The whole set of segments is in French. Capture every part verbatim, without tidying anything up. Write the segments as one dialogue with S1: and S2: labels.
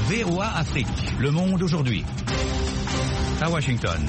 S1: V O A Afrique, le monde aujourd'hui. À Washington.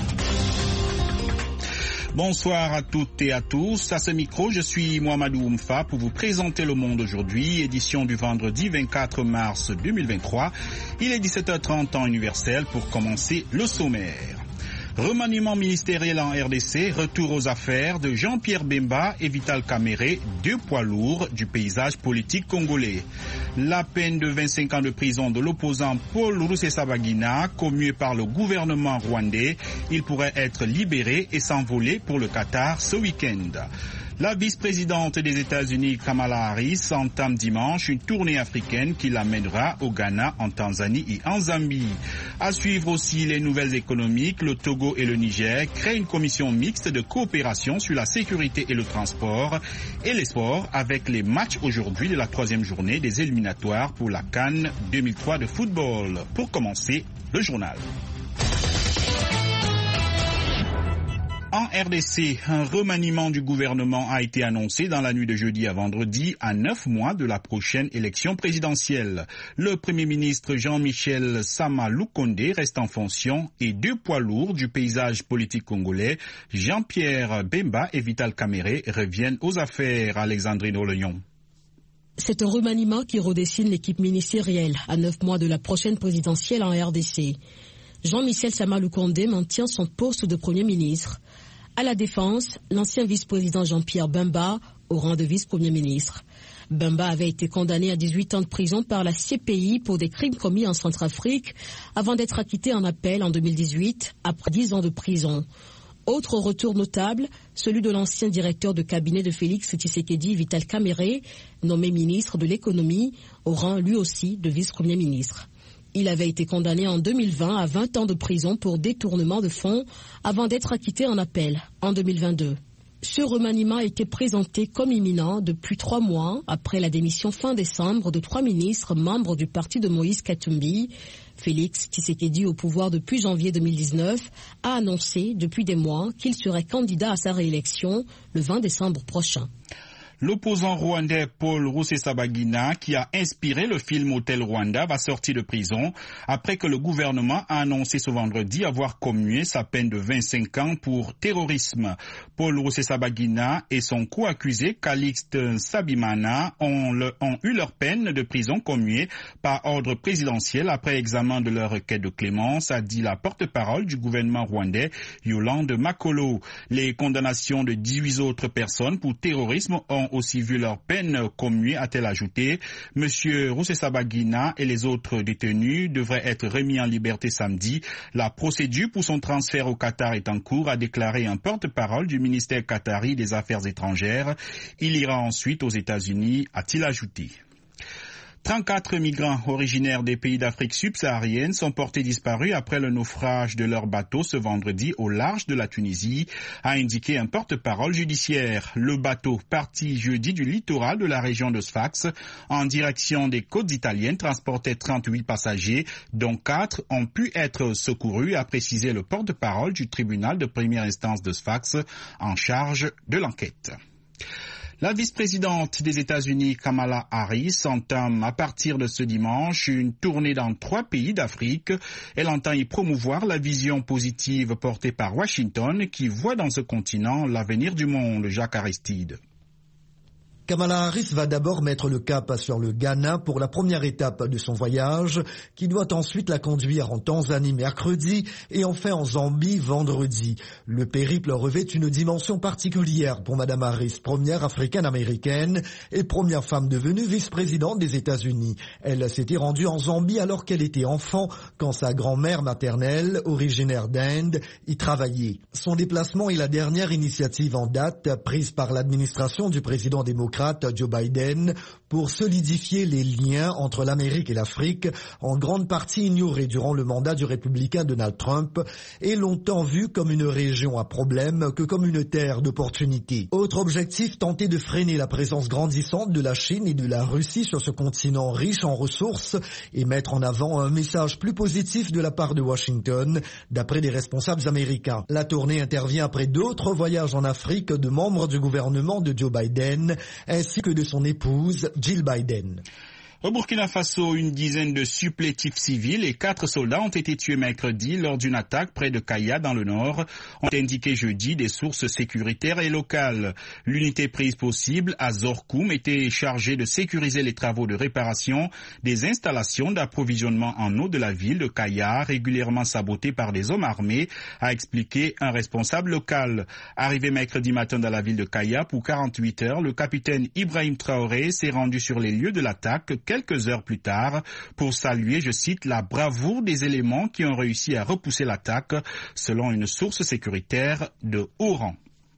S2: Bonsoir à toutes et à tous. À ce micro, je suis Mohamedou Oumfa pour vous présenter Le Monde aujourd'hui, édition du vendredi vingt-quatre mars deux mille vingt-trois. Il est dix-sept heures trente temps universel pour commencer le sommaire. Remaniement ministériel en R D C, retour aux affaires de Jean-Pierre Bemba et Vital Kamerhe, deux poids lourds du paysage politique congolais. La peine de vingt-cinq ans de prison de l'opposant Paul Rusesabagina, commuée par le gouvernement rwandais, il pourrait être libéré et s'envoler pour le Qatar ce week-end. La vice-présidente des États-Unis, Kamala Harris, entame dimanche une tournée africaine qui l'amènera au Ghana, en Tanzanie et en Zambie. À suivre aussi les nouvelles économiques, le Togo et le Niger créent une commission mixte de coopération sur la sécurité et le transport et les sports avec les matchs aujourd'hui de la troisième journée des éliminatoires pour la CAN deux mille trois de football. Pour commencer, le journal. En R D C, un remaniement du gouvernement a été annoncé dans la nuit de jeudi à vendredi, à neuf mois de la prochaine élection présidentielle. Le Premier ministre Jean-Michel Sama Lukonde reste en fonction et deux poids lourds du paysage politique congolais, Jean-Pierre Bemba et Vital Kamerhe, reviennent aux affaires. Alexandrine Oleyon.
S3: C'est un remaniement qui redessine l'équipe ministérielle à neuf mois de la prochaine présidentielle en R D C. Jean-Michel Sama Lukonde maintient son poste de Premier ministre. À la défense, l'ancien vice-président Jean-Pierre Bemba au rang de vice-premier ministre. Bemba avait été condamné à dix-huit ans de prison par la C P I pour des crimes commis en Centrafrique avant d'être acquitté en appel en deux mille dix-huit après dix ans de prison. Autre retour notable, celui de l'ancien directeur de cabinet de Félix Tshisekedi, Vital Kamerhe, nommé ministre de l'économie au rang lui aussi de vice-premier ministre. Il avait été condamné en deux mille vingt à vingt ans de prison pour détournement de fonds avant d'être acquitté en appel en deux mille vingt-deux. Ce remaniement a été présenté comme imminent depuis trois mois après la démission fin décembre de trois ministres membres du parti de Moïse Katumbi. Félix Tshisekedi, au pouvoir depuis janvier deux mille dix-neuf, a annoncé depuis des mois qu'il serait candidat à sa réélection le vingt décembre prochain.
S2: L'opposant rwandais Paul Rusesabagina, qui a inspiré le film Hôtel Rwanda, va sortir de prison après que le gouvernement a annoncé ce vendredi avoir commué sa peine de vingt-cinq ans pour terrorisme. Paul Rusesabagina et son co-accusé Calixte Sabimana ont, le, ont eu leur peine de prison commuée par ordre présidentiel après examen de leur requête de clémence, a dit la porte-parole du gouvernement rwandais Yolande Makolo. Les condamnations de dix-huit autres personnes pour terrorisme ont aussi vu leur peine commuée, a-t-elle ajouté. Monsieur Rusesabagina et les autres détenus devraient être remis en liberté samedi. La procédure pour son transfert au Qatar est en cours, a déclaré un porte-parole du ministère qatari des Affaires étrangères. Il ira ensuite aux États-Unis, a-t-il ajouté. trente-quatre migrants originaires des pays d'Afrique subsaharienne sont portés disparus après le naufrage de leur bateau ce vendredi au large de la Tunisie, a indiqué un porte-parole judiciaire. Le bateau, parti jeudi du littoral de la région de Sfax en direction des côtes italiennes, transportait trente-huit passagers, dont quatre ont pu être secourus, a précisé le porte-parole du tribunal de première instance de Sfax en charge de l'enquête. La vice-présidente des États-Unis, Kamala Harris, entame à partir de ce dimanche une tournée dans trois pays d'Afrique. Elle entend y promouvoir la vision positive portée par Washington qui voit dans ce continent l'avenir du monde. Jacques Aristide.
S4: Kamala Harris va d'abord mettre le cap sur le Ghana pour la première étape de son voyage, qui doit ensuite la conduire en Tanzanie mercredi et enfin en Zambie vendredi. Le périple revêt une dimension particulière pour Madame Harris, première africaine-américaine et première femme devenue vice-présidente des États-Unis. Elle s'était rendue en Zambie alors qu'elle était enfant, quand sa grand-mère maternelle, originaire d'Inde, y travaillait. Son déplacement est la dernière initiative en date prise par l'administration du président démocrate Joe Biden pour solidifier les liens entre l'Amérique et l'Afrique, en grande partie ignorés durant le mandat du républicain Donald Trump et longtemps vu comme une région à problème que comme une terre d'opportunités. Autre objectif, tenter de freiner la présence grandissante de la Chine et de la Russie sur ce continent riche en ressources et mettre en avant un message plus positif de la part de Washington, d'après des responsables américains. La tournée intervient après d'autres voyages en Afrique de membres du gouvernement de Joe Biden, ainsi que de son épouse Jill Biden.
S2: Au Burkina Faso, une dizaine de supplétifs civils et quatre soldats ont été tués mercredi lors d'une attaque près de Kaya dans le nord, ont indiqué jeudi des sources sécuritaires et locales. L'unité prise pour cible à Zorkoum était chargée de sécuriser les travaux de réparation des installations d'approvisionnement en eau de la ville de Kaya, régulièrement sabotées par des hommes armés, a expliqué un responsable local. Arrivé mercredi matin dans la ville de Kaya pour quarante-huit heures, le capitaine Ibrahim Traoré s'est rendu sur les lieux de l'attaque quelques heures plus tard pour saluer, je cite, la bravoure des éléments qui ont réussi à repousser l'attaque, selon une source sécuritaire de haut rang.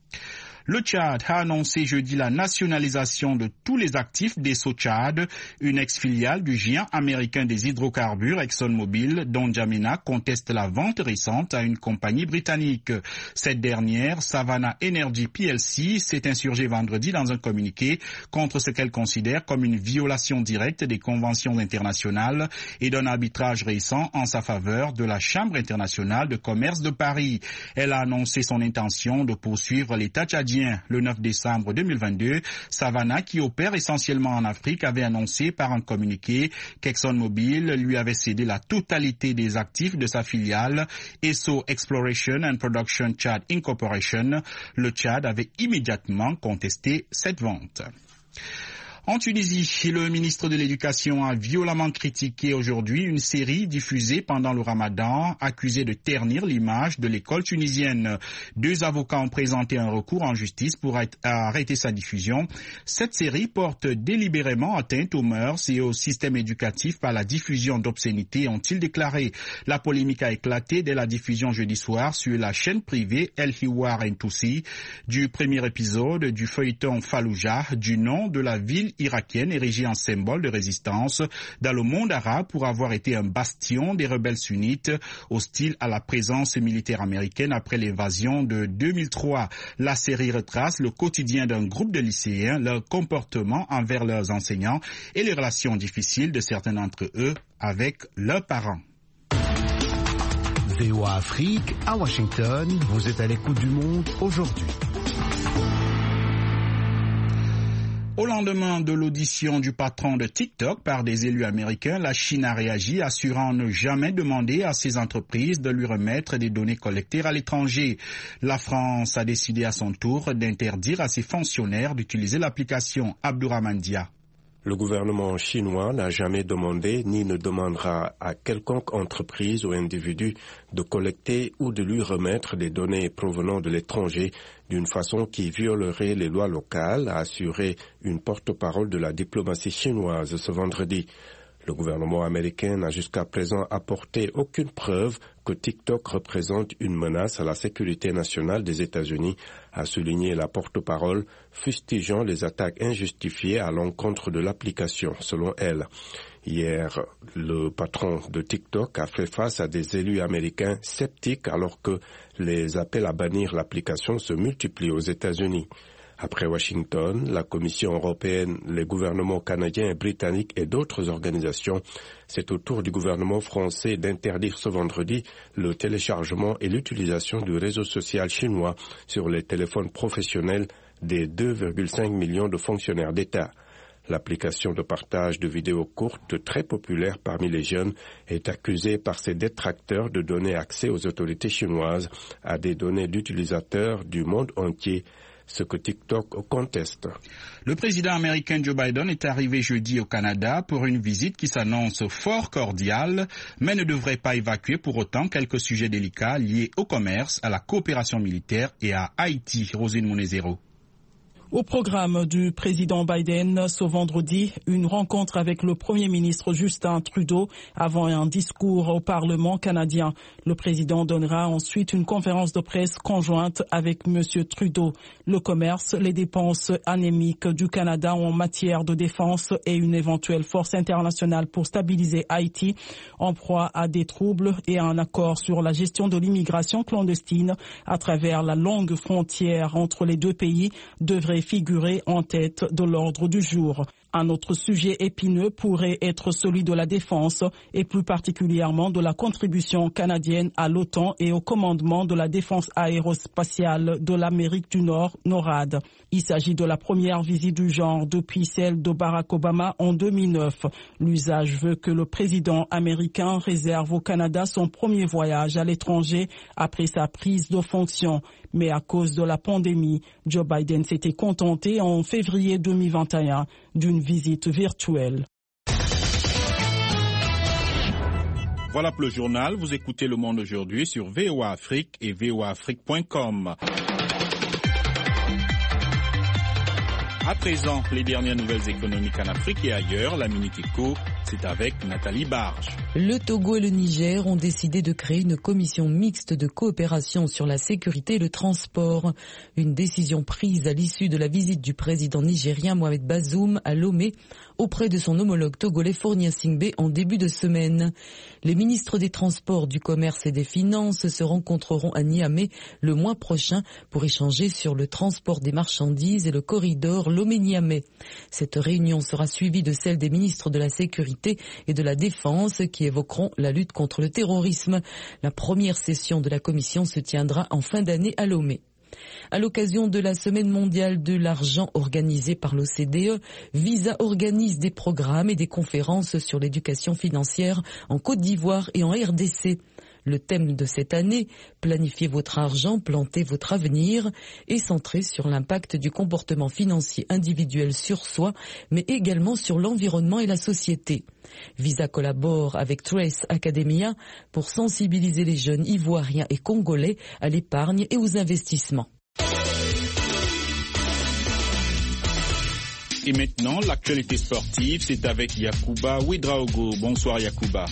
S2: Le Tchad a annoncé jeudi la nationalisation de tous les actifs d'Esso-Tchad, une ex-filiale du géant américain des hydrocarbures ExxonMobil, dont N'Djamena conteste la vente récente à une compagnie britannique. Cette dernière, Savannah Energy P L C, s'est insurgée vendredi dans un communiqué contre ce qu'elle considère comme une violation directe des conventions internationales et d'un arbitrage récent en sa faveur de la Chambre internationale de commerce de Paris. Elle a annoncé son intention de poursuivre l'État tchadien. Le neuf décembre deux mille vingt-deux, Savannah, qui opère essentiellement en Afrique, avait annoncé par un communiqué qu'ExxonMobil lui avait cédé la totalité des actifs de sa filiale Esso Exploration and Production Tchad Incorporation. Le Tchad avait immédiatement contesté cette vente. En Tunisie, le ministre de l'Éducation a violemment critiqué aujourd'hui une série diffusée pendant le Ramadan, accusée de ternir l'image de l'école tunisienne. Deux avocats ont présenté un recours en justice pour arrêter sa diffusion. Cette série porte délibérément atteinte aux mœurs et au système éducatif par la diffusion d'obscénités, ont-ils déclaré. La polémique a éclaté dès la diffusion jeudi soir sur la chaîne privée El Hiwar Ntoussi du premier épisode du feuilleton Fallujah, du nom de la ville irakienne érigée en symbole de résistance dans le monde arabe pour avoir été un bastion des rebelles sunnites hostiles à la présence militaire américaine après l'invasion de deux mille trois. La série retrace le quotidien d'un groupe de lycéens, leur comportement envers leurs enseignants et les relations difficiles de certains d'entre eux avec leurs parents.
S5: V O A Afrique, à Washington, vous êtes à l'écoute du monde aujourd'hui.
S2: Au lendemain de l'audition du patron de TikTok par des élus américains, la Chine a réagi, assurant ne jamais demander à ses entreprises de lui remettre des données collectées à l'étranger. La France a décidé à son tour d'interdire à ses fonctionnaires d'utiliser l'application. Abdourahmane Dia.
S6: Le gouvernement chinois n'a jamais demandé ni ne demandera à quelconque entreprise ou individu de collecter ou de lui remettre des données provenant de l'étranger d'une façon qui violerait les lois locales, a assuré une porte-parole de la diplomatie chinoise ce vendredi. Le gouvernement américain n'a jusqu'à présent apporté aucune preuve que TikTok représente une menace à la sécurité nationale des États-Unis, a souligné la porte-parole, fustigeant les attaques injustifiées à l'encontre de l'application, selon elle. Hier, le patron de TikTok a fait face à des élus américains sceptiques alors que les appels à bannir l'application se multiplient aux États-Unis. Après Washington, la Commission européenne, les gouvernements canadiens et britanniques et d'autres organisations, c'est au tour du gouvernement français d'interdire ce vendredi le téléchargement et l'utilisation du réseau social chinois sur les téléphones professionnels des deux virgule cinq millions de fonctionnaires d'État. L'application de partage de vidéos courtes, très populaire parmi les jeunes, est accusée par ses détracteurs de donner accès aux autorités chinoises à des données d'utilisateurs du monde entier, ce que TikTok conteste.
S2: Le président américain Joe Biden est arrivé jeudi au Canada pour une visite qui s'annonce fort cordiale, mais ne devrait pas évacuer pour autant quelques sujets délicats liés au commerce, à la coopération militaire et à Haïti. Rosine Monezero.
S7: Au programme du président Biden ce vendredi, une rencontre avec le Premier ministre Justin Trudeau avant un discours au Parlement canadien. Le président donnera ensuite une conférence de presse conjointe avec M. Trudeau. Le commerce, les dépenses anémiques du Canada en matière de défense et une éventuelle force internationale pour stabiliser Haïti en proie à des troubles et un accord sur la gestion de l'immigration clandestine à travers la longue frontière entre les deux pays devrait figurer en tête de l'ordre du jour. Un autre sujet épineux pourrait être celui de la défense et plus particulièrement de la contribution canadienne à l'OTAN et au commandement de la défense aérospatiale de l'Amérique du Nord, NORAD. Il s'agit de la première visite du genre depuis celle de Barack Obama en deux mille neuf. L'usage veut que le président américain réserve au Canada son premier voyage à l'étranger après sa prise de fonction. Mais à cause de la pandémie, Joe Biden s'était contenté en février deux mille vingt et un d'une visite virtuelle.
S2: Voilà pour le journal. Vous écoutez Le Monde aujourd'hui sur V O A Afrique et V O A Afrique point com. À présent, les dernières nouvelles économiques en Afrique et ailleurs, la Minute Éco, c'est avec Nathalie Barge.
S8: Le Togo et le Niger ont décidé de créer une commission mixte de coopération sur la sécurité et le transport. Une décision prise à l'issue de la visite du président nigérien Mohamed Bazoum à Lomé auprès de son homologue togolais Fournia Singbe en début de semaine. Les ministres des Transports, du Commerce et des Finances se rencontreront à Niamey le mois prochain pour échanger sur le transport des marchandises et le corridor Lomé-Niamey. Cette réunion sera suivie de celle des ministres de la Sécurité et de la Défense qui évoqueront la lutte contre le terrorisme. La première session de la commission se tiendra en fin d'année à Lomé. À l'occasion de la Semaine mondiale de l'argent organisée par l'O C D E, Visa organise des programmes et des conférences sur l'éducation financière en Côte d'Ivoire et en R D C. Le thème de cette année, planifiez votre argent, plantez votre avenir, est centré sur l'impact du comportement financier individuel sur soi, mais également sur l'environnement et la société. Visa collabore avec Trace Academia pour sensibiliser les jeunes ivoiriens et congolais à l'épargne et aux investissements.
S2: Et maintenant, l'actualité sportive, c'est avec Yacouba Ouedraogo. Bonsoir Yacouba.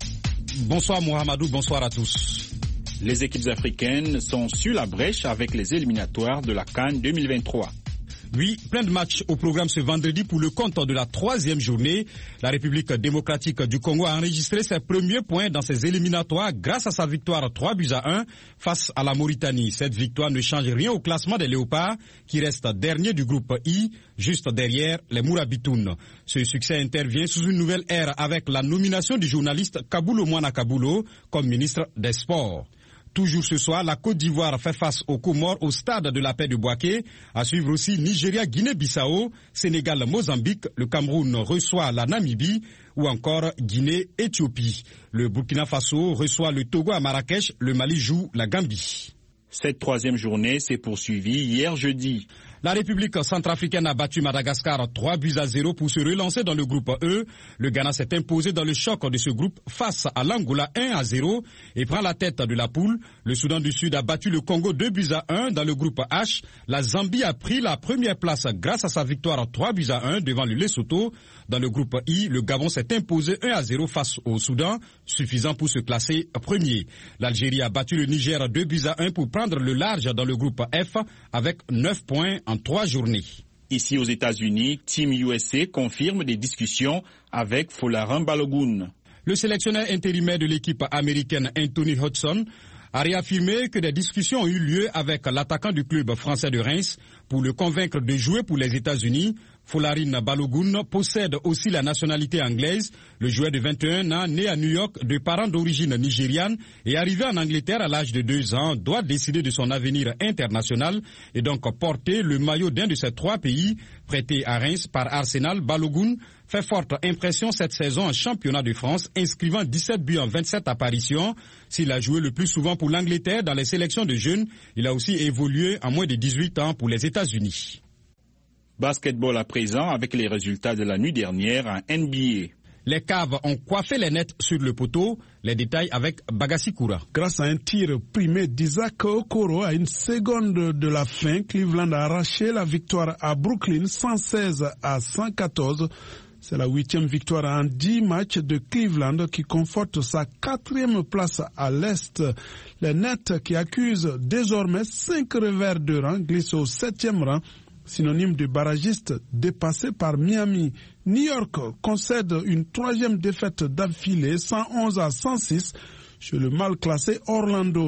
S9: Bonsoir Mohamedou, bonsoir à tous.
S2: Les équipes africaines sont sur la brèche avec les éliminatoires de la CAN deux mille vingt-trois.
S9: Oui, plein de matchs au programme ce vendredi pour le compte de la troisième journée. La République démocratique du Congo a enregistré ses premiers points dans ses éliminatoires grâce à sa victoire trois buts à un face à la Mauritanie. Cette victoire ne change rien au classement des Léopards qui reste dernier du groupe I, juste derrière les Mourabitounes. Ce succès intervient sous une nouvelle ère avec la nomination du journaliste Kabulo Mwana Kabulo comme ministre des Sports. Toujours ce soir, la Côte d'Ivoire fait face aux Comores au stade de la paix de Bouaké. À suivre aussi Nigeria, Guinée-Bissau, Sénégal, Mozambique, le Cameroun reçoit la Namibie ou encore Guinée-Éthiopie. Le Burkina Faso reçoit le Togo à Marrakech, le Mali joue la Gambie.
S2: Cette troisième journée s'est poursuivie hier jeudi.
S9: La République centrafricaine a battu Madagascar trois buts à zéro pour se relancer dans le groupe E. Le Ghana s'est imposé dans le choc de ce groupe face à l'Angola un à zéro et prend la tête de la poule. Le Soudan du Sud a battu le Congo deux buts à un dans le groupe H. La Zambie a pris la première place grâce à sa victoire trois buts à un devant le Lesotho. Dans le groupe I, le Gabon s'est imposé un à zéro face au Soudan, suffisant pour se classer premier. L'Algérie a battu le Niger deux buts à un pour prendre le large dans le groupe F avec neuf points en trois journées.
S2: Ici aux États-Unis, Team U S A confirme des discussions avec Folarin Balogun.
S9: Le sélectionneur intérimaire de l'équipe américaine Anthony Hudson a réaffirmé que des discussions ont eu lieu avec l'attaquant du club français de Reims pour le convaincre de jouer pour les États-Unis. Folarin Balogun possède aussi la nationalité anglaise. Le joueur de vingt et un ans, né à New York de parents d'origine nigériane et arrivé en Angleterre à l'âge de deux ans, doit décider de son avenir international et donc porter le maillot d'un de ces trois pays. Prêté à Reims par Arsenal, Balogun fait forte impression cette saison en championnat de France, inscrivant dix-sept buts en vingt-sept apparitions. S'il a joué le plus souvent pour l'Angleterre dans les sélections de jeunes, il a aussi évolué en moins de dix-huit ans pour les États-Unis.
S2: Basketball à présent avec les résultats de la nuit dernière en N B A.
S9: Les Caves ont coiffé les nets sur le poteau. Les détails avec Bagassi Koura.
S10: Grâce à un tir primé d'Isaac Okoro à une seconde de la fin, Cleveland a arraché la victoire à Brooklyn cent seize à cent quatorze. C'est la huitième victoire en dix matchs de Cleveland qui conforte sa quatrième place à l'Est. Les Nets qui accusent désormais cinq revers de rang glissent au septième rang, synonyme de barragiste dépassé par Miami. New York concède une troisième défaite d'affilée, cent onze à cent six, chez le mal classé Orlando.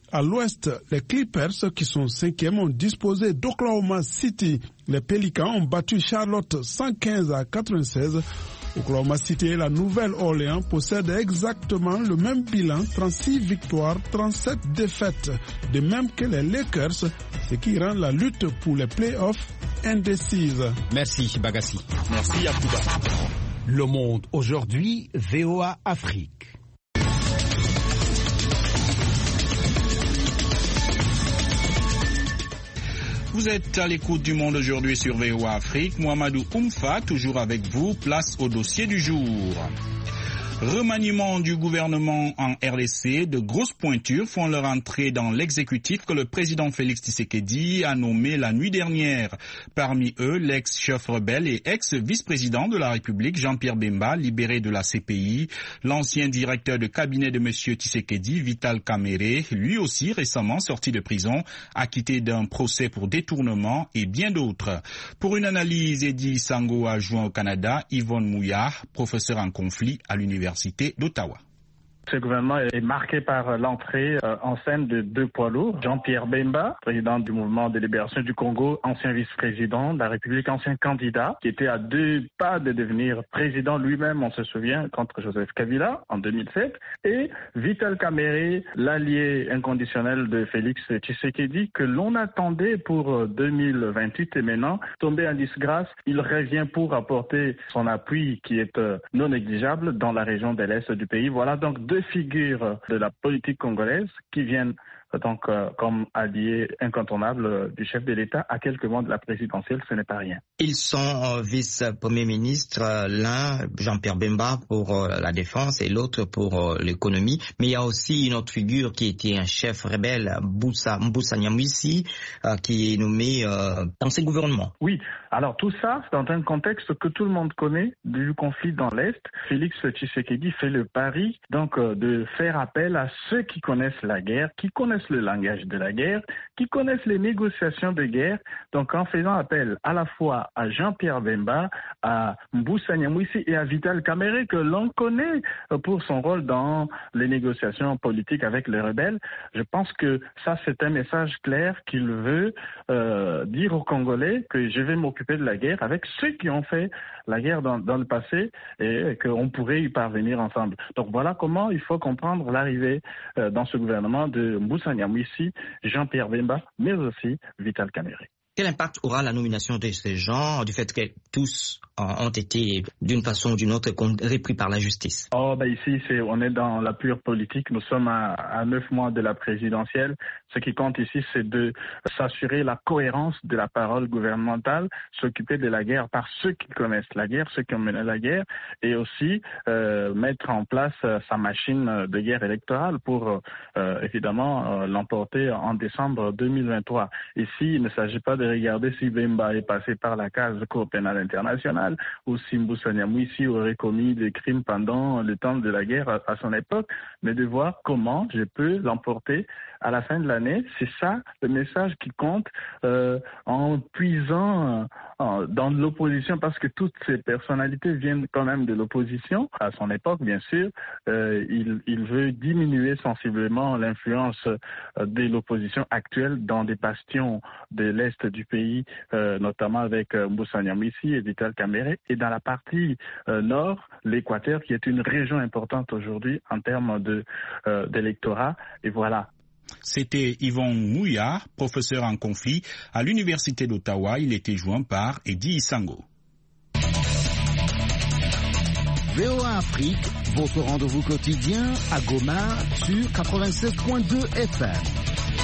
S10: À l'ouest, les Clippers, qui sont cinquièmes, ont disposé d'Oklahoma City. Les Pélicans ont battu Charlotte cent quinze à quatre-vingt-seize. Oklahoma City et la Nouvelle-Orléans possèdent exactement le même bilan, trente-six victoires, trente-sept défaites, de même que les Lakers, ce qui rend la lutte pour les playoffs indécise.
S9: Merci Bagassi.
S2: Merci Yacouba.
S5: Le Monde aujourd'hui, V O A Afrique.
S2: Vous êtes à l'écoute du Monde aujourd'hui sur V O A Afrique. Mohamedou Oumfa, toujours avec vous. Place au dossier du jour. Remaniement du gouvernement en R D C, de grosses pointures font leur entrée dans l'exécutif que le président Félix Tshisekedi a nommé la nuit dernière. Parmi eux, l'ex-chef rebelle et ex-vice-président de la République, Jean-Pierre Bemba, libéré de la C P I, l'ancien directeur de cabinet de M. Tshisekedi, Vital Kamerhe, lui aussi récemment sorti de prison, acquitté d'un procès pour détournement et bien d'autres. Pour une analyse, Eddy Sango a joint au Canada, Yvonne Mouya, professeur en conflit à l'Université d'Ottawa.
S11: Ce gouvernement est marqué par l'entrée euh, en scène de deux poids lourds. Jean-Pierre Bemba, président du mouvement de libération du Congo, ancien vice-président de la République, ancien candidat, qui était à deux pas de devenir président lui-même, on se souvient, contre Joseph Kabila en deux mille sept. Et Vital Kamerhe, l'allié inconditionnel de Félix Tshisekedi, que l'on attendait pour deux mille vingt-huit et maintenant tombé en disgrâce. Il revient pour apporter son appui qui est euh, non négligeable dans la région de l'Est du pays. Voilà donc deux figures de la politique congolaise qui viennent donc euh, comme alliés incontournables du chef de l'État à quelques mois de la présidentielle, ce n'est pas rien.
S12: Ils sont euh, vice-premier ministre, euh, l'un Jean-Pierre Bemba pour euh, la défense et l'autre pour euh, l'économie, mais il y a aussi une autre figure qui était un chef rebelle, Mbusa, Mbusa Nyamwisi, euh, qui est nommé euh, dans ses gouvernements.
S11: Oui, alors tout ça, c'est dans un contexte que tout le monde connaît du conflit dans l'Est. Félix Tshisekedi fait le pari donc euh, de faire appel à ceux qui connaissent la guerre, qui connaissent le langage de la guerre, qui connaissent les négociations de guerre, donc en faisant appel à la fois à Jean-Pierre Bemba, à Mbusa Nyamwisi et à Vital Kamerhe, que l'on connaît pour son rôle dans les négociations politiques avec les rebelles. Je pense que ça, c'est un message clair qu'il veut euh, dire aux Congolais que je vais m'occuper de la guerre avec ceux qui ont fait la guerre dans, dans le passé et qu'on pourrait y parvenir ensemble. Donc voilà comment il faut comprendre l'arrivée euh, dans ce gouvernement de Mbusa Nyamwisi, Jean-Pierre Bemba, mais aussi Vital Kamerhe.
S12: Quel impact aura la nomination de ces gens du fait que tous ont été d'une façon ou d'une autre repris par la justice?
S11: Oh, ben ici, c'est, on est dans la pure politique. Nous sommes à, à neuf mois de la présidentielle. Ce qui compte ici, c'est de s'assurer la cohérence de la parole gouvernementale, s'occuper de la guerre par ceux qui connaissent la guerre, ceux qui ont mené la guerre, et aussi euh, mettre en place euh, sa machine de guerre électorale pour euh, évidemment euh, l'emporter en décembre deux mille vingt-trois. Ici, il ne s'agit pas de regarder si Bemba est passé par la case Cour pénale internationale ou si Mbusa Nyamwisi aurait commis des crimes pendant le temps de la guerre à, à son époque, mais de voir comment je peux l'emporter à la fin de l'année. C'est ça le message qui compte euh, en puisant euh, dans l'opposition, parce que toutes ces personnalités viennent quand même de l'opposition. À son époque, bien sûr, euh, il, il veut diminuer sensiblement l'influence euh, de l'opposition actuelle dans des bastions de l'Est du pays, euh, notamment avec euh, Mbusa Nyamwisi et Vital Kamerhe, et dans la partie euh, nord, l'Équateur, qui est une région importante aujourd'hui en termes de, euh, d'électorat. Et voilà.
S2: C'était Yvon Mouya, professeur en conflit à l'Université d'Ottawa. Il était joint par Eddy Sango.
S5: V O A Afrique, votre rendez-vous quotidien à Goma sur quatre-vingt-seize point deux F M.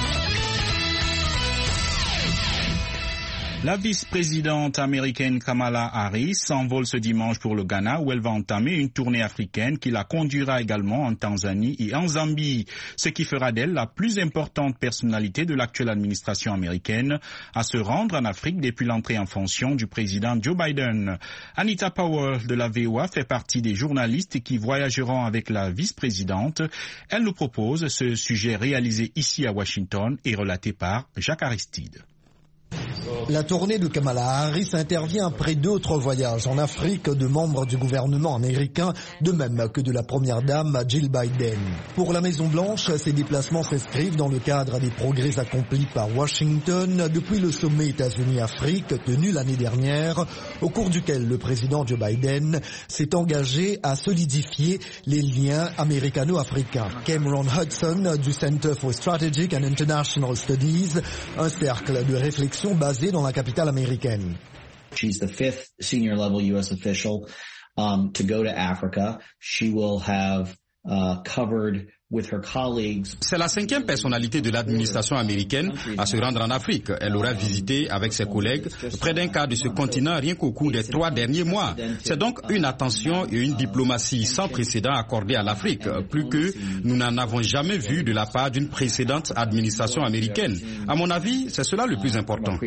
S2: La vice-présidente américaine Kamala Harris s'envole ce dimanche pour le Ghana où elle va entamer une tournée africaine qui la conduira également en Tanzanie et en Zambie, ce qui fera d'elle la plus importante personnalité de l'actuelle administration américaine à se rendre en Afrique depuis l'entrée en fonction du président Joe Biden. Anita Power de la V O A fait partie des journalistes qui voyageront avec la vice-présidente. Elle nous propose ce sujet réalisé ici à Washington et relaté par Jacques Aristide.
S4: La tournée de Kamala Harris intervient après d'autres voyages en Afrique de membres du gouvernement américain, de même que de la première dame Jill Biden. Pour la Maison-Blanche, ces déplacements s'inscrivent dans le cadre des progrès accomplis par Washington depuis le sommet États-Unis-Afrique tenu l'année dernière, au cours duquel le président Joe Biden s'est engagé à solidifier les liens américano-africains. Cameron Hudson du Center for Strategic and International Studies, un cercle de réflexion basé dans la capitale américaine.
S13: She's the fifth senior level U S official um, to go to Africa. She will have uh, covered with her colleagues.
S9: C'est la cinquième personnalité de l'administration américaine à se rendre en Afrique. Elle aura visité avec ses collègues près d'un quart de ce continent rien qu'au cours des trois derniers mois. C'est donc une attention et une diplomatie sans précédent accordée à l'Afrique, plus que nous n'en avons jamais vu de la part d'une précédente administration américaine. À mon avis, c'est cela le plus important.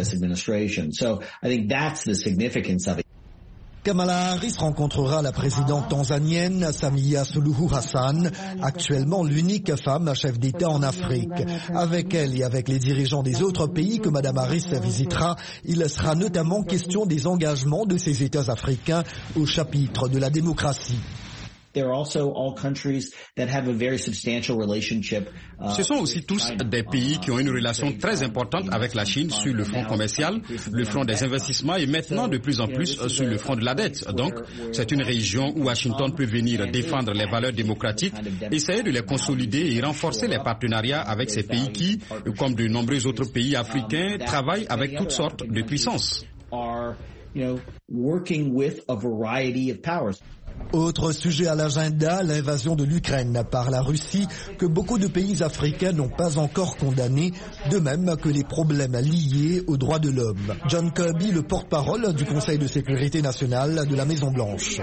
S4: Kamala Harris rencontrera la présidente tanzanienne Samia Suluhu Hassan, actuellement l'unique femme chef d'État en Afrique. Avec elle et avec les dirigeants des autres pays que Mme Harris visitera, il sera notamment question des engagements de ces États africains au chapitre de la démocratie.
S9: Ce sont aussi tous des pays qui ont une relation très importante avec la Chine sur le front commercial, le front des investissements et maintenant de plus en plus sur le front de la dette. Donc, c'est une région où Washington peut venir défendre les valeurs démocratiques, essayer de les consolider et renforcer les partenariats avec ces pays qui, comme de nombreux autres pays africains, travaillent avec toutes sortes de puissances.
S4: Autre sujet à l'agenda, l'invasion de l'Ukraine par la Russie que beaucoup de pays africains n'ont pas encore condamné, de même que les problèmes liés aux droits de l'homme. John Kirby, le porte-parole du Conseil de sécurité nationale de la Maison-Blanche.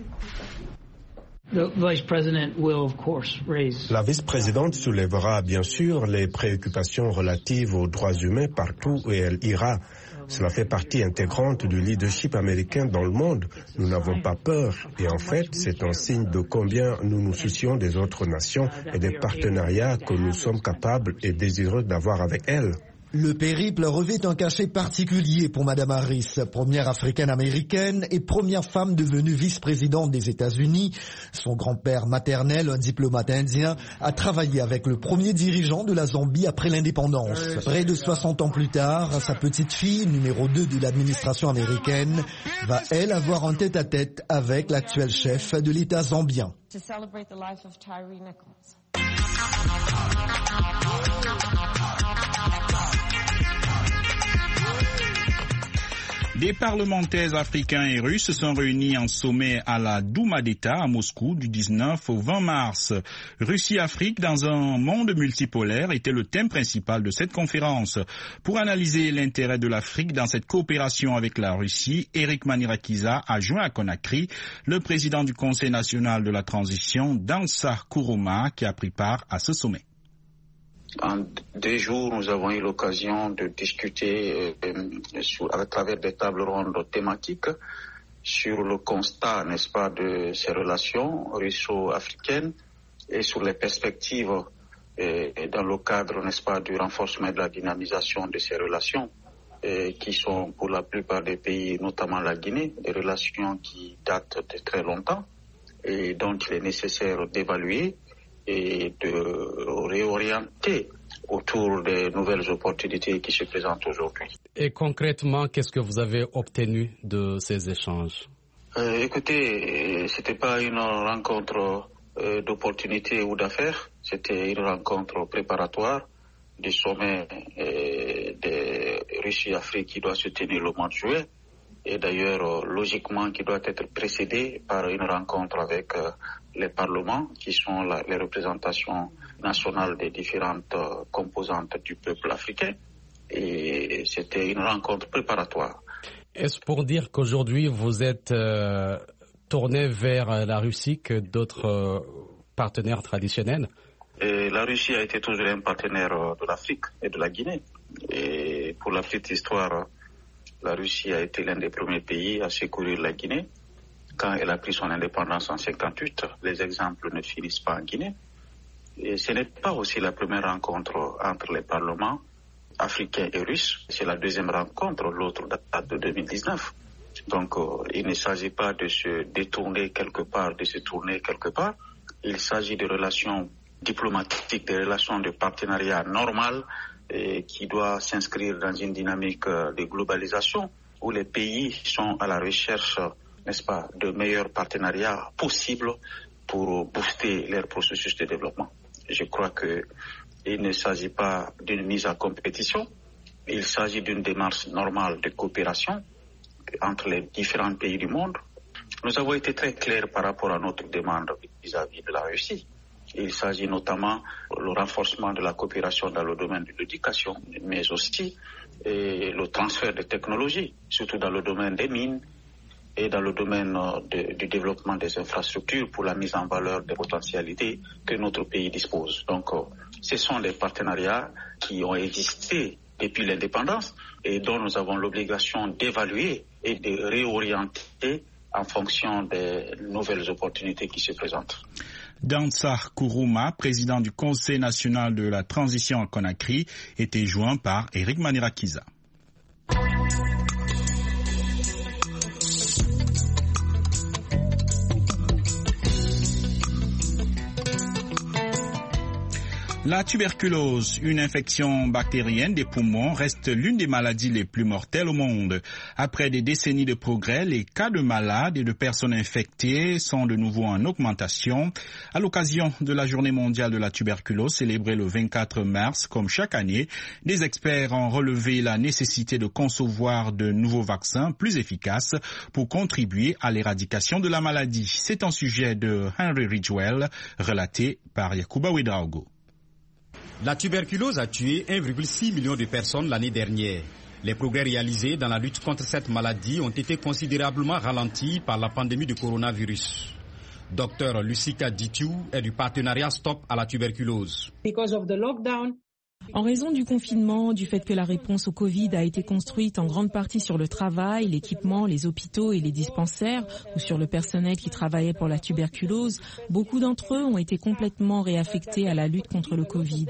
S6: La vice-présidente soulèvera bien sûr les préoccupations relatives aux droits humains partout où elle ira. Cela fait partie intégrante du leadership américain dans le monde. Nous n'avons pas peur. Et en fait, c'est un signe de combien nous nous soucions des autres nations et des partenariats que nous sommes capables et désireux d'avoir avec elles.
S4: Le périple revêt un cachet particulier pour Mme Harris, première africaine-américaine et première femme devenue vice-présidente des États-Unis. Son grand-père maternel, un diplomate indien, a travaillé avec le premier dirigeant de la Zambie après l'indépendance. Près de soixante ans plus tard, sa petite-fille, numéro deux de l'administration américaine, va elle avoir un tête-à-tête avec l'actuel chef de l'État zambien.
S2: Des parlementaires africains et russes sont réunis en sommet à la Douma d'État à Moscou du dix-neuf au vingt mars. Russie-Afrique dans un monde multipolaire était le thème principal de cette conférence. Pour analyser l'intérêt de l'Afrique dans cette coopération avec la Russie, Eric Manirakiza a joint à Conakry le président du Conseil national de la transition, Dansa Kourouma, qui a pris part à ce sommet.
S14: En deux jours, nous avons eu l'occasion de discuter euh, sur, à travers des tables rondes thématiques sur le constat, n'est-ce pas, de ces relations russo-africaines et sur les perspectives euh, dans le cadre, n'est-ce pas, du renforcement et de la dynamisation de ces relations euh, qui sont pour la plupart des pays, notamment la Guinée, des relations qui datent de très longtemps et dont il est nécessaire d'évaluer et de réorienter autour des nouvelles opportunités qui se présentent aujourd'hui.
S15: Et concrètement, qu'est-ce que vous avez obtenu de ces échanges?
S14: euh, Écoutez, c'était pas une rencontre euh, d'opportunités ou d'affaires, c'était une rencontre préparatoire du sommet euh, de Russie-Afrique qui doit se tenir le mois de juillet. Et d'ailleurs, euh, logiquement, qui doit être précédé par une rencontre avec euh, les parlements, qui sont la, les représentations nationales des différentes euh, composantes du peuple africain. Et c'était une rencontre préparatoire.
S15: Est-ce pour dire qu'aujourd'hui, vous êtes euh, tourné vers la Russie que d'autres euh, partenaires traditionnels?
S14: Et la Russie a été toujours un partenaire euh, de l'Afrique et de la Guinée. Et pour la petite histoire, la Russie a été l'un des premiers pays à secourir la Guinée quand elle a pris son indépendance en cinquante-huit. Les exemples ne finissent pas en Guinée. Et ce n'est pas aussi la première rencontre entre les parlements africains et russes. C'est la deuxième rencontre, l'autre date de deux mille dix-neuf. Donc euh, il ne s'agit pas de se détourner quelque part, de se tourner quelque part. Il s'agit de relations diplomatiques, de relations de partenariat normal et qui doit s'inscrire dans une dynamique de globalisation où les pays sont à la recherche, n'est-ce pas, de meilleurs partenariats possibles pour booster leur processus de développement. Je crois que il ne s'agit pas d'une mise en compétition, il s'agit d'une démarche normale de coopération entre les différents pays du monde. Nous avons été très clairs par rapport à notre demande vis-à-vis de la Russie. Il s'agit notamment du renforcement de la coopération dans le domaine de l'éducation, mais aussi et le transfert de technologies, surtout dans le domaine des mines et dans le domaine de, du développement des infrastructures pour la mise en valeur des potentialités que notre pays dispose. Donc, ce sont des partenariats qui ont existé depuis l'indépendance et dont nous avons l'obligation d'évaluer et de réorienter en fonction des nouvelles opportunités qui se présentent.
S2: Dansar Kourouma, président du Conseil national de la transition en Conakry, était joint par Eric Manirakiza. La tuberculose, une infection bactérienne des poumons, reste l'une des maladies les plus mortelles au monde. Après des décennies de progrès, les cas de malades et de personnes infectées sont de nouveau en augmentation. À l'occasion de la Journée mondiale de la tuberculose, célébrée le vingt-quatre mars, comme chaque année, des experts ont relevé la nécessité de concevoir de nouveaux vaccins plus efficaces pour contribuer à l'éradication de la maladie. C'est un sujet de Henry Ridgewell, relaté par Yacouba Ouedraogo.
S9: La tuberculose a tué un virgule six million de personnes l'année dernière. Les progrès réalisés dans la lutte contre cette maladie ont été considérablement ralentis par la pandémie du coronavirus. Docteur Lucika Ditiu est du partenariat Stop à la tuberculose.
S16: Because of the lockdown,
S3: En raison du confinement, du fait que la réponse au Covid a été construite en grande partie sur le travail, l'équipement, les hôpitaux et les dispensaires, ou sur le personnel qui travaillait pour la tuberculose, beaucoup d'entre eux ont été complètement réaffectés à la lutte contre le Covid.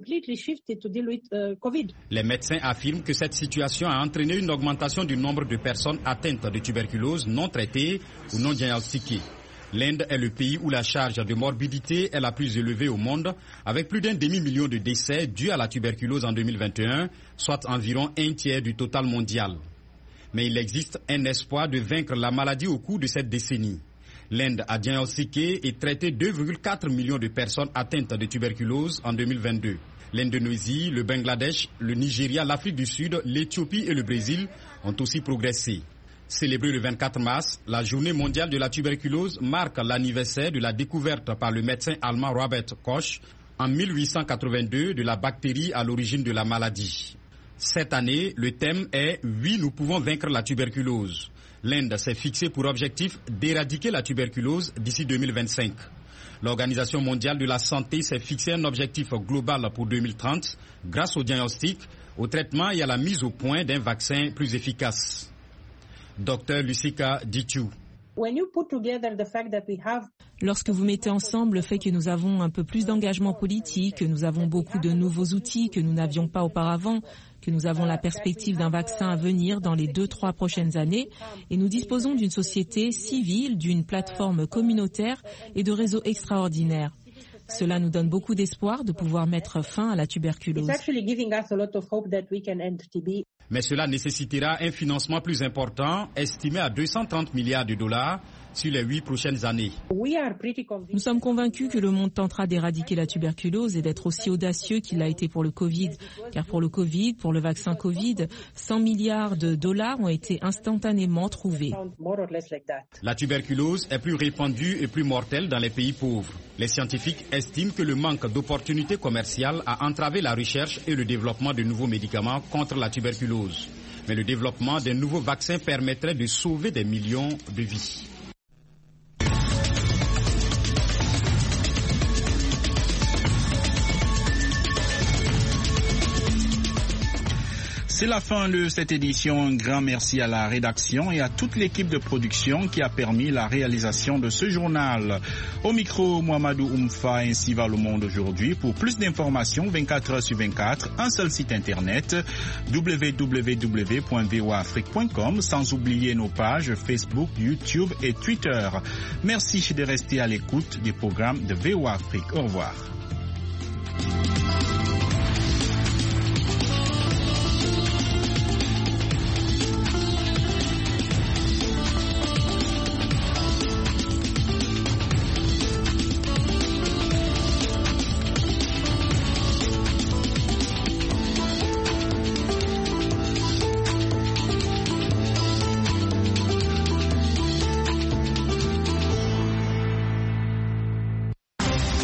S9: Les médecins affirment que cette situation a entraîné une augmentation du nombre de personnes atteintes de tuberculose non traitées ou non diagnostiquées. L'Inde est le pays où la charge de morbidité est la plus élevée au monde, avec plus d'un demi-million de décès dus à la tuberculose en deux mille vingt et un, soit environ un tiers du total mondial. Mais il existe un espoir de vaincre la maladie au cours de cette décennie. L'Inde a diagnostiqué et traité deux virgule quatre millions de personnes atteintes de tuberculose en deux mille vingt-deux. L'Indonésie, le Bangladesh, le Nigeria, l'Afrique du Sud, l'Éthiopie et le Brésil ont aussi progressé. Célébrée le vingt-quatre mars, la Journée mondiale de la tuberculose marque l'anniversaire de la découverte par le médecin allemand Robert Koch en mille huit cent quatre-vingt-deux de la bactérie à l'origine de la maladie. Cette année, le thème est « Oui, nous pouvons vaincre la tuberculose ». L'Inde s'est fixé pour objectif d'éradiquer la tuberculose d'ici deux mille vingt-cinq. L'Organisation mondiale de la santé s'est fixé un objectif global pour deux mille trente grâce au diagnostic, au traitement et à la mise au point d'un vaccin plus efficace. Docteur Lucika Ditiu.
S3: Lorsque vous mettez ensemble le fait que nous avons un peu plus d'engagement politique, que nous avons beaucoup de nouveaux outils que nous n'avions pas auparavant, que nous avons la perspective d'un vaccin à venir dans les deux, trois prochaines années, et nous disposons d'une société civile, d'une plateforme communautaire et de réseaux extraordinaires. Cela nous donne beaucoup d'espoir de pouvoir mettre fin à la tuberculose.
S9: Mais cela nécessitera un financement plus important, estimé à deux cent trente milliards de dollars sur les huit prochaines années.
S3: Nous sommes convaincus que le monde tentera d'éradiquer la tuberculose et d'être aussi audacieux qu'il l'a été pour le Covid. Car pour le Covid, pour le vaccin Covid, cent milliards de dollars ont été instantanément trouvés.
S9: La tuberculose est plus répandue et plus mortelle dans les pays pauvres. Les scientifiques estiment que le manque d'opportunités commerciales a entravé la recherche et le développement de nouveaux médicaments contre la tuberculose. Mais le développement d'un nouveau vaccin permettrait de sauver des millions de vies.
S2: C'est la fin de cette édition. Un grand merci à la rédaction et à toute l'équipe de production qui a permis la réalisation de ce journal. Au micro, Mohamedou Oumfa, ainsi va le monde aujourd'hui. Pour plus d'informations, vingt-quatre heures sur vingt-quatre, un seul site internet, w w w point v o a afrique point com, sans oublier nos pages Facebook, YouTube et Twitter. Merci de rester à l'écoute des programmes de V O A Afrique. Au revoir.